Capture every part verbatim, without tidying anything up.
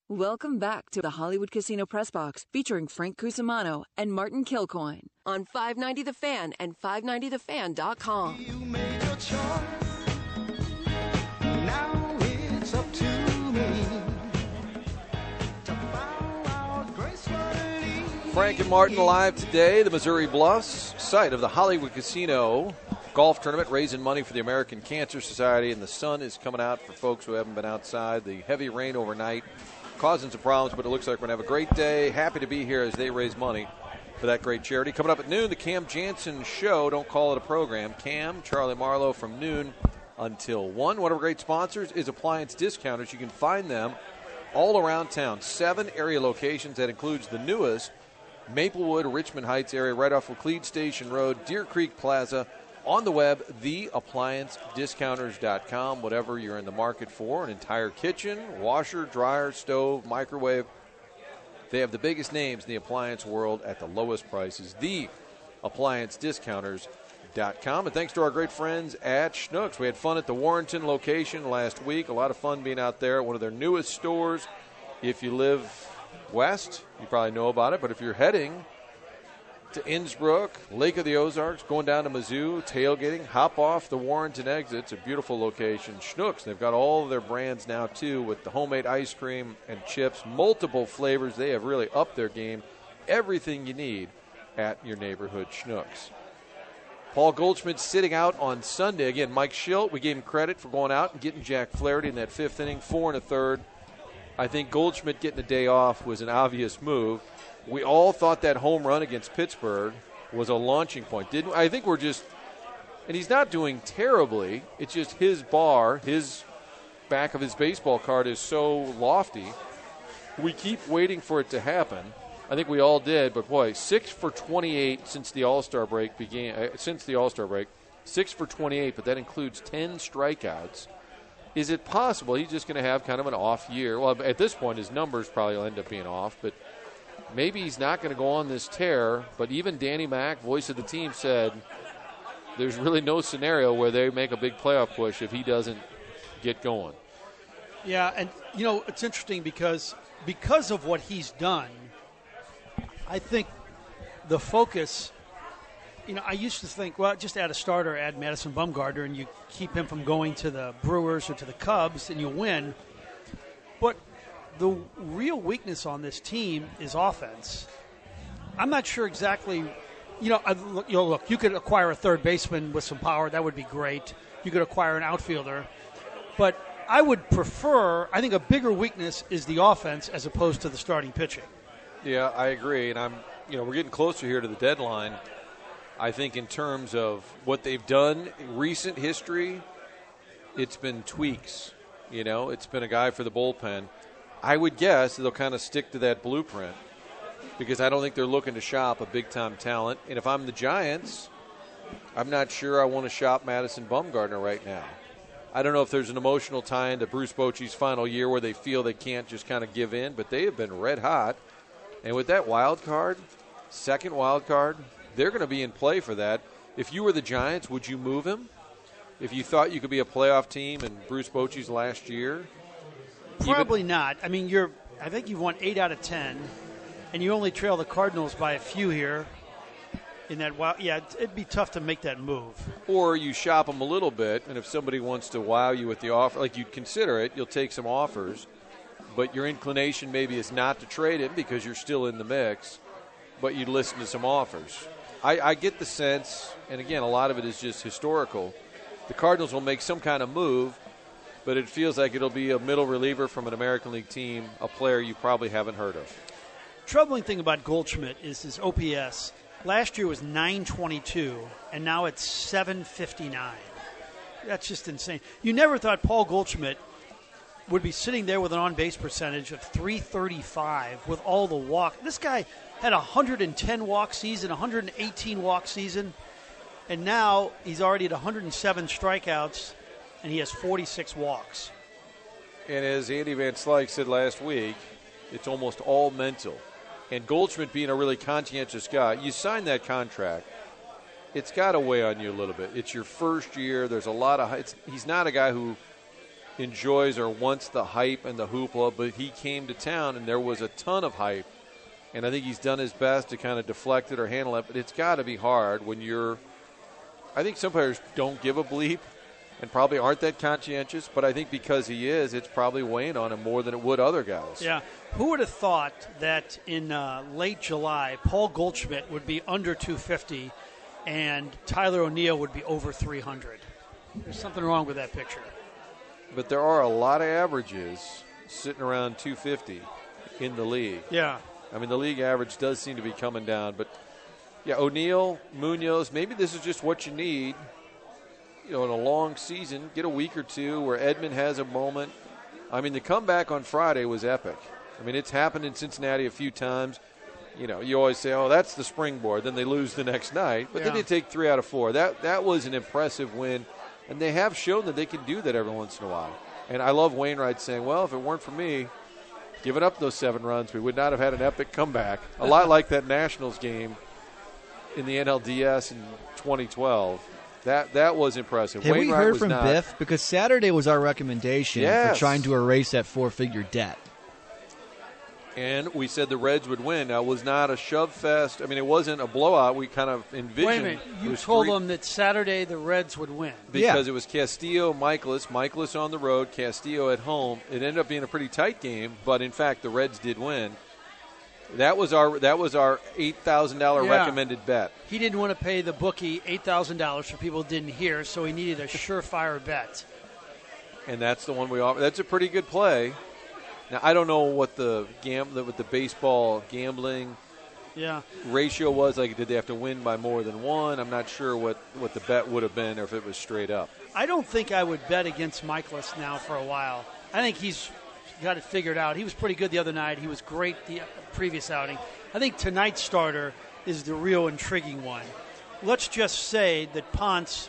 Welcome back to the Hollywood Casino Press Box featuring Frank Cusimano and Martin Kilcoyne on five ninety The Fan and five ninety the fan dot com. You made your choice. Now it's up to me to bow out gracefully. Frank and Martin live today, the Missouri Bluffs, site of the Hollywood Casino Golf Tournament, raising money for the American Cancer Society, and the sun is coming out for folks who haven't been outside. The heavy rain overnight causing some problems, but it looks like we're going to have a great day. Happy to be here as they raise money for that great charity. Coming up at noon, the Cam Jansen Show. Don't call it a program. Cam, Charlie Marlowe from noon until one. One of our great sponsors is Appliance Discounters. You can find them all around town. Seven area locations. That includes the newest Maplewood, Richmond Heights area, right off Laclede Station Road, Deer Creek Plaza. On the web, the appliance discounters dot com. Whatever you're in the market for, an entire kitchen, washer, dryer, stove, microwave. They have the biggest names in the appliance world at the lowest prices. the appliance discounters dot com. And thanks to our great friends at Schnucks. We had fun at the Warrenton location last week. A lot of fun being out there at one of their newest stores. If you live west, you probably know about it. But if you're heading to Innsbruck, Lake of the Ozarks, going down to Mizzou, tailgating, hop off the Warrenton exit. It's a beautiful location. Schnucks, they've got all of their brands now, too, with the homemade ice cream and chips, multiple flavors. They have really upped their game. Everything you need at your neighborhood Schnucks. Paul Goldschmidt sitting out on Sunday. Again, Mike Schilt, we gave him credit for going out and getting Jack Flaherty in that fifth inning, four and a third. I think Goldschmidt getting a day off was an obvious move. We all thought that home run against Pittsburgh was a launching point, didn't we? I think we're just – and he's not doing terribly. It's just his bar, his back of his baseball card is so lofty. We keep waiting for it to happen. I think we all did, but, boy, six for twenty-eight since the All-Star break began uh, – since the All-Star break, six for twenty-eight, but that includes ten strikeouts. Is it possible he's just going to have kind of an off year? Well, at this point, his numbers probably will end up being off, but – maybe he's not going to go on this tear, but even Danny Mack, voice of the team, said there's really no scenario where they make a big playoff push if he doesn't get going. Yeah, and, you know, it's interesting because because of what he's done, I think the focus, you know, I used to think, well, just add a starter, add Madison Bumgarner, and you keep him from going to the Brewers or to the Cubs, and you win. But the real weakness on this team is offense. I'm not sure exactly, you know, I, you know, look, you could acquire a third baseman with some power. That would be great. You could acquire an outfielder. But I would prefer, I think a bigger weakness is the offense as opposed to the starting pitching. Yeah, I agree. And I'm, you know, we're getting closer here to the deadline. I think in terms of what they've done in recent history, it's been tweaks. You know, it's been a guy for the bullpen. I would guess they'll kind of stick to that blueprint because I don't think they're looking to shop a big-time talent. And if I'm the Giants, I'm not sure I want to shop Madison Bumgarner right now. I don't know if there's an emotional tie into Bruce Bochy's final year where they feel they can't just kind of give in, but they have been red hot. And with that wild card, second wild card, they're going to be in play for that. If you were the Giants, would you move him? If you thought you could be a playoff team in Bruce Bochy's last year? Probably not. I mean, you're. I think you've won eight out of ten, and you only trail the Cardinals by a few here. In that, wow, yeah, it'd be tough to make that move. Or you shop them a little bit, and if somebody wants to wow you with the offer, like you'd consider it, you'll take some offers. But your inclination maybe is not to trade him because you're still in the mix, but you'd listen to some offers. I, I get the sense, and again, a lot of it is just historical. The Cardinals will make some kind of move, but it feels like it'll be a middle reliever from an American League team, a player you probably haven't heard of. Troubling thing about Goldschmidt is his O P S. Last year was nine twenty-two, and now it's seven fifty-nine. That's just insane. You never thought Paul Goldschmidt would be sitting there with an on-base percentage of three thirty-five with all the walk. This guy had a one hundred ten walk season, one hundred eighteen walk season, and now he's already at one hundred seven strikeouts, and he has forty-six walks. And as Andy Van Slyke said last week, it's almost all mental. And Goldschmidt being a really conscientious guy, you sign that contract, it's got to weigh on you a little bit. It's your first year. There's a lot of it's, – he's not a guy who enjoys or wants the hype and the hoopla, but he came to town and there was a ton of hype. And I think he's done his best to kind of deflect it or handle it, but it's got to be hard when you're – I think some players don't give a bleep and probably aren't that conscientious, but I think because he is, it's probably weighing on him more than it would other guys. Yeah. Who would have thought that in uh, late July, Paul Goldschmidt would be under two fifty and Tyler O'Neill would be over three hundred? There's something wrong with that picture. But there are a lot of averages sitting around two fifty in the league. Yeah. I mean, the league average does seem to be coming down. But, yeah, O'Neill, Munoz, maybe this is just what you need, you know, in a long season. Get a week or two where Edman has a moment. I mean, the comeback on Friday was epic. I mean, it's happened in Cincinnati a few times. You know, you always say, oh, that's the springboard. Then they lose the next night. But yeah. then they take three out of four. That that was an impressive win. And they have shown that they can do that every once in a while. And I love Wainwright saying, well, if it weren't for me giving up those seven runs, we would not have had an epic comeback. A lot like that Nationals game in the N L D S in twenty twelve. That that was impressive. Have Wainwright we heard was from not. Biff? Because Saturday was our recommendation Yes. for trying to erase that four-figure debt. And we said the Reds would win. Now, it was not a shove fest. I mean, it wasn't a blowout. We kind of envisioned. Wait a minute. it You was told three- them that Saturday the Reds would win. because Yeah. it was Castillo, Michaelis, Michaelis on the road, Castillo at home. It ended up being a pretty tight game, but in fact, the Reds did win. That was our that was our eight thousand dollar Yeah. recommended bet. He didn't want to pay the bookie eight thousand dollars for people who didn't hear, so he needed a surefire bet. And that's the one we offer. That's a pretty good play. Now, I don't know what the gam- what the baseball gambling Yeah. ratio was. Like, did they have to win by more than one? I'm not sure what, what the bet would have been or if it was straight up. I don't think I would bet against Michaelis now for a while. I think he's got it figured out. He was pretty good the other night. He was great the previous outing. I think tonight's starter is the real intriguing one. Let's just say that Ponce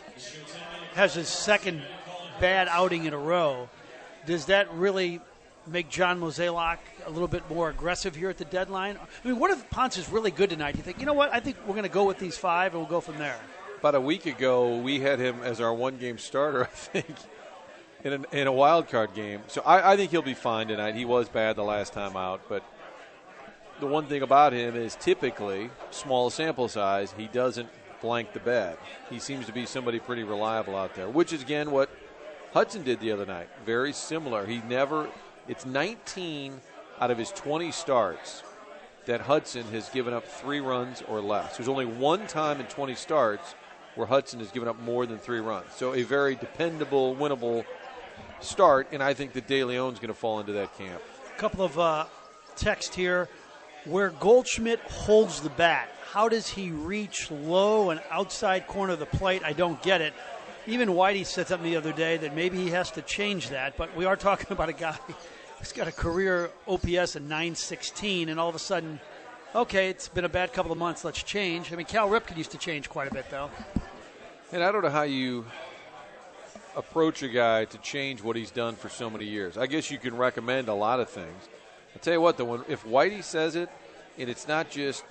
has his second bad outing in a row. Does that really make John Mozeliak a little bit more aggressive here at the deadline? I mean, what if Ponce is really good tonight? You think, you know what, I think we're going to go with these five and we'll go from there. About a week ago, we had him as our one-game starter, I think, in, an, in a wild card game. So I, I think he'll be fine tonight. He was bad the last time out, but the one thing about him is typically, small sample size, he doesn't blank the bed. He seems to be somebody pretty reliable out there, which is, again, what Hudson did the other night. Very similar. He never – it's nineteen out of his twenty starts that Hudson has given up three runs or less. There's only one time in twenty starts where Hudson has given up more than three runs. So a very dependable, winnable start, and I think that De Leon's going to fall into that camp. A couple of uh, texts here. Where Goldschmidt holds the bat, how does he reach low and outside corner of the plate? I don't get it. Even Whitey said something the other day that maybe he has to change that, but we are talking about a guy who's got a career O P S of nine sixteen, and all of a sudden, okay, it's been a bad couple of months, let's change. I mean, Cal Ripken used to change quite a bit, though. And I don't know how you approach a guy to change what he's done for so many years. I guess you can recommend a lot of things. I'll tell you what, though, when, if Whitey says it, and it's not just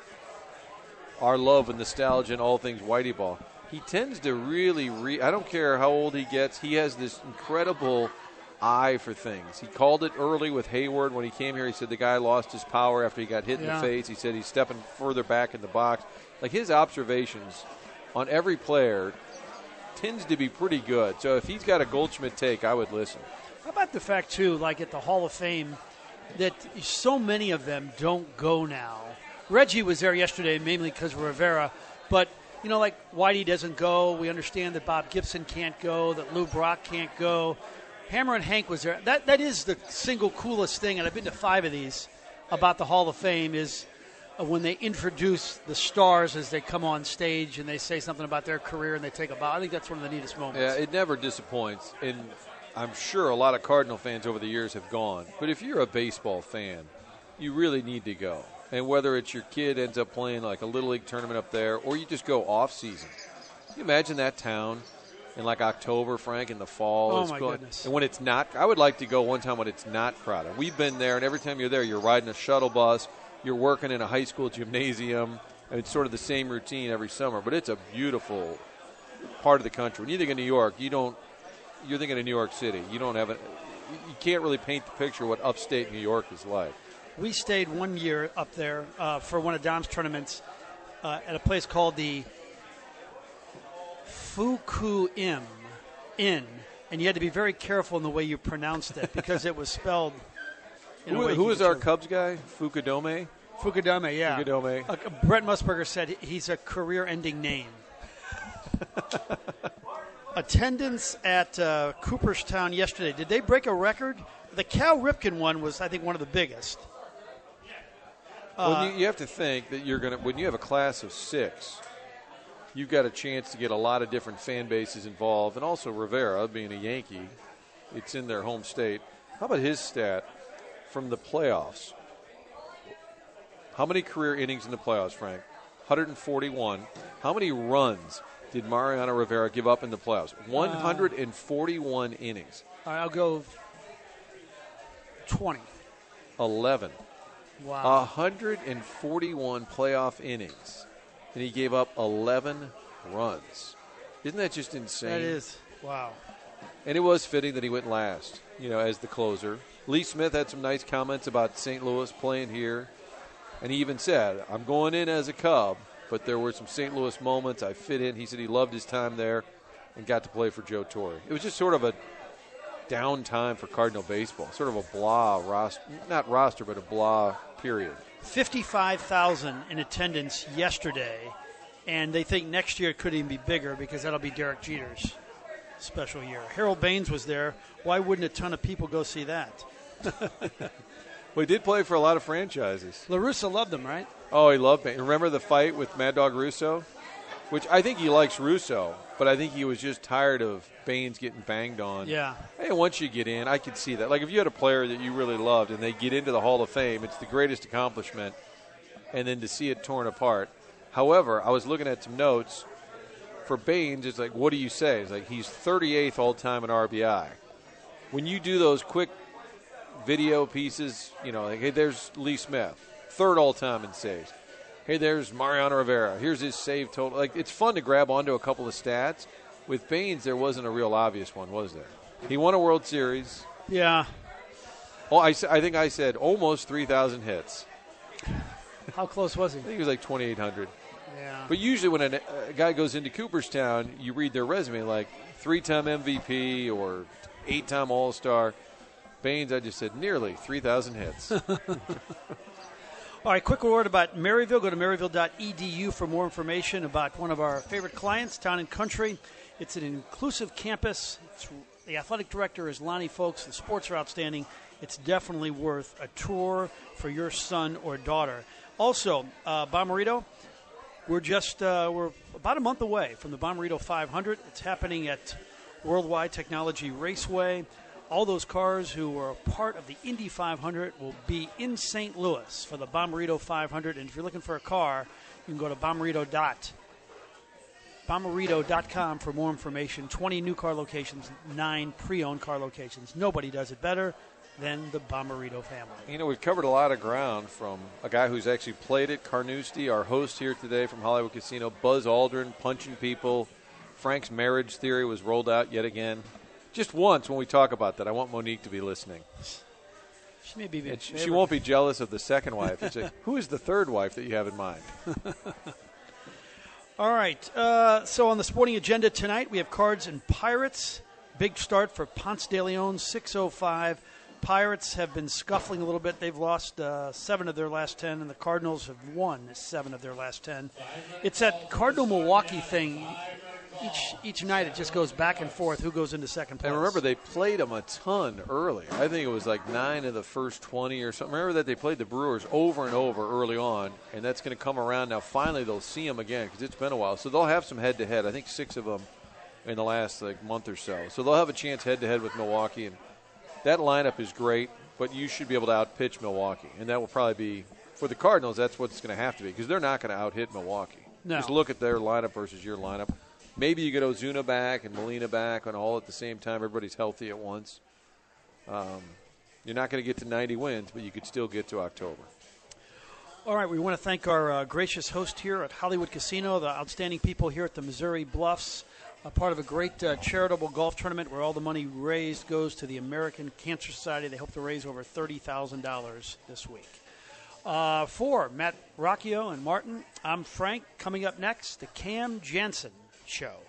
our love and nostalgia and all things Whitey ball, he tends to really re- – I don't care how old he gets, he has this incredible eye for things. He called it early with Hayward when he came here. He said the guy lost his power after he got hit Yeah. in the face. He said he's stepping further back in the box. Like, his observations on every player tends to be pretty good. So if he's got a Goldschmidt take, I would listen. How about the fact, too, like at the Hall of Fame, that so many of them don't go now? Reggie was there yesterday mainly because of Rivera, but, you know, like Whitey doesn't go. We understand that Bob Gibson can't go, that Lou Brock can't go. Hammer and Hank was there. That That is the single coolest thing, and I've been to five of these, about the Hall of Fame, is uh, when they introduce the stars as they come on stage and they say something about their career and they take a bow. I think that's one of the neatest moments. Yeah, it never disappoints. And I'm sure a lot of Cardinal fans over the years have gone. But if you're a baseball fan, you really need to go. And whether it's your kid ends up playing like a Little League tournament up there or you just go off season. Can you imagine that town in like October, Frank, in the fall? Oh, It's my going- goodness. And when it's not, I would like to go one time when it's not crowded. We've been there, and every time you're there, you're riding a shuttle bus, you're working in a high school gymnasium, and it's sort of the same routine every summer. But it's a beautiful part of the country. When you think of New York, you don't you're thinking of New York City. You don't have a, you can't really paint the picture of what upstate New York is like. We stayed one year up there uh, for one of Dom's tournaments uh, at a place called the Fuku-im Inn, and you had to be very careful in the way you pronounced it because it was spelled in a Who, way who you was could our tell. Cubs guy? Fukudome? Fukudome, yeah. Fukudome. Uh, Brett Musburger said he's a career-ending name. Attendance at uh, Cooperstown yesterday. Did they break a record? The Cal Ripken one was, I think, one of the biggest. Uh, Well, you, you have to think that you're going to, when you have a class of six, you've got a chance to get a lot of different fan bases involved. And also Rivera, being a Yankee, it's in their home state. How about his stat from the playoffs? How many career innings in the playoffs, Frank? one hundred forty-one. How many runs did Mariano Rivera give up in the playoffs? one hundred forty-one uh, innings. All right, I'll go twenty. eleven. Wow. one hundred forty-one playoff innings, and he gave up eleven runs. Isn't that just insane? That is. Wow. And it was fitting that he went last, you know, as the closer. Lee Smith had some nice comments about Saint Louis playing here. And he even said, I'm going in as a Cub, but there were some Saint Louis moments. I fit in. He said he loved his time there and got to play for Joe Torre. It was just sort of a down time for Cardinal baseball, sort of a blah roster, not roster, but a blah period. fifty-five thousand in attendance yesterday, and they think next year it could even be bigger because that'll be Derek Jeter's special year. Harold Baines was there. Why wouldn't a ton of people go see that? Well, he did play for a lot of franchises. La Russa loved him, right? Oh, he loved Baines. Remember the fight with Mad Dog Russo? Which I think he likes Russo, but I think he was just tired of Baines getting banged on. Yeah. Hey, once you get in, I could see that. Like if you had a player that you really loved and they get into the Hall of Fame, it's the greatest accomplishment, and then to see it torn apart. However, I was looking at some notes. For Baines, it's like, what do you say? It's like he's thirty-eighth all-time in R B I. When you do those quick video pieces, you know, like, hey, there's Lee Smith, third all-time in saves. Hey, there's Mariano Rivera. Here's his save total. Like, it's fun to grab onto a couple of stats. With Baines, there wasn't a real obvious one, was there? He won a World Series. Yeah. Oh, I, I think I said almost three thousand hits. How close was he? I think he was like twenty-eight hundred. Yeah. But usually when a, a guy goes into Cooperstown, you read their resume like three-time M V P or eight-time All-Star. Baines, I just said nearly three thousand hits. All right, quick word about Maryville. Go to maryville dot e d u for more information about one of our favorite clients, Town and Country. It's an inclusive campus. It's, the athletic director is Lonnie Folks. The sports are outstanding. It's definitely worth a tour for your son or daughter. Also, uh, Bommarito, we're just uh, we're about a month away from the Bommarito five hundred. It's happening at Worldwide Technology Raceway. All those cars who are part of the Indy five hundred will be in Saint Louis for the Bommarito five hundred. And if you're looking for a car, you can go to bommarito dot bommarito dot com for more information. twenty new car locations, nine pre-owned car locations. Nobody does it better than the Bommarito family. You know, we've covered a lot of ground from a guy who's actually played it, Carnoustie, our host here today from Hollywood Casino, Buzz Aldrin, punching people. Frank's marriage theory was rolled out yet again. Just once when we talk about that, I want Monique to be listening. She may be. And she, she won't be jealous of the second wife. It's like, who is the third wife that you have in mind? All right. Uh, so on the sporting agenda tonight, we have Cards and Pirates. Big start for Ponce de Leon, six oh five. Pirates have been scuffling a little bit. They've lost uh, seven of their last ten, and the Cardinals have won seven of their last ten. It's that Cardinal-Milwaukee thing. Each each night it just goes back and forth who goes into second place. And remember, they played them a ton early. I think it was like nine of the first twenty or something. Remember that they played the Brewers over and over early on, and that's going to come around. Now, finally, they'll see them again because it's been a while. So they'll have some head-to-head. I think six of them in the last like month or so. So they'll have a chance head-to-head with Milwaukee. And that lineup is great, but you should be able to outpitch Milwaukee. And that will probably be, for the Cardinals, that's what it's going to have to be because they're not going to out-hit Milwaukee. No. Just look at their lineup versus your lineup. Maybe you get Ozuna back and Molina back and all at the same time. Everybody's healthy at once. Um, you're not going to get to ninety wins, but you could still get to October. All right, we want to thank our uh, gracious host here at Hollywood Casino, the outstanding people here at the Missouri Bluffs. a part of a great uh, charitable golf tournament where all the money raised goes to the American Cancer Society. They hope to raise over thirty thousand dollars this week. Uh, for Matt Rocchio and Martin, I'm Frank. Coming up next, the Cam Jansen Show.